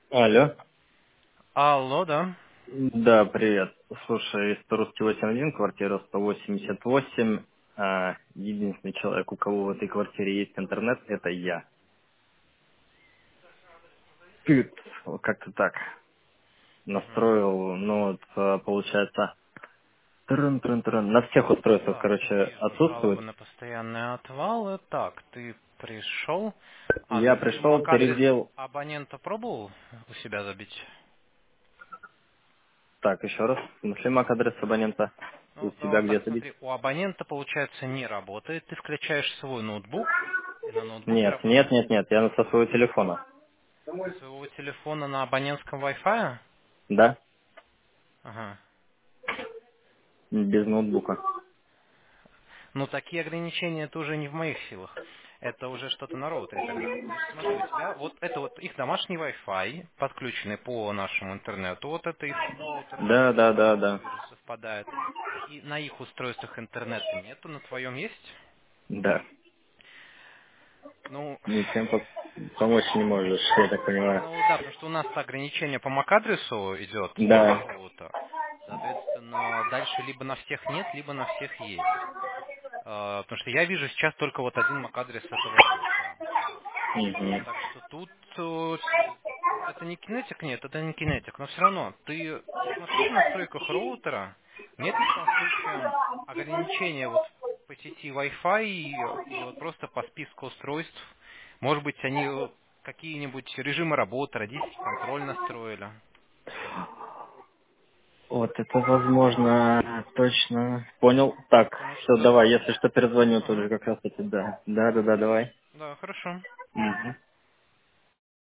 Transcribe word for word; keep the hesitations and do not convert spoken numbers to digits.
Алло. Алло, да. Да, привет. Слушай, сто русский восемь один, квартира сто восемьдесят восемь. А, единственный человек, у кого в этой квартире есть интернет, это я. Ты вот как-то так Мгм. настроил, ну вот, а, получается, трын-трын-трын, на всех устройствах, Так, короче, вижу жалобы отсутствует. на постоянные отвалы. Так, ты пришел. А Я ты пришел, MAC-адрес переделал. абонента пробовал у себя забить? Так, еще раз. Нашли мак-адрес абонента у Ну, тебя э, так, где-то бить? смотри, у абонента, получается, не работает. Ты включаешь свой ноутбук, и на ноутбуке Нет, раб- нет, нет, нет, я со своего телефона. со своего телефона на абонентском Wi-Fi? Да? Ага. Без ноутбука. Ну, такие ограничения это уже не в моих силах. Это уже что-то на роутере тогда. Значит, смотри, у тебя вот это вот их домашний Wi-Fi, подключенный по нашему интернету. Вот это их роутер, Да, да, да, да. вижу, совпадает. И на их устройствах интернета нету, на твоем есть? Да. Ну, Ничем по- помочь не можешь, я так понимаю. ну да, потому что у нас ограничение по MAC-адресу идет Да. какого-то. Соответственно, дальше либо на всех нет, либо на всех есть. А, Потому что я вижу сейчас только вот один MAC-адрес этого роутера. Мгм. Так что тут э, это не кинетик, нет, это не кинетик, но все равно ты посмотри в настройках роутера, нет ли там случаем ограничения вот по сети Wi-Fi или вот просто по списку устройств. Может быть, они э, какие-нибудь режимы работы, родительский контроль настроили. Вот это возможно, точно. Понял. Так, Потому все, что... давай, если что, перезвоню Ага. тоже как раз таки, да. Да, да, да, давай. Да, хорошо. Мгм.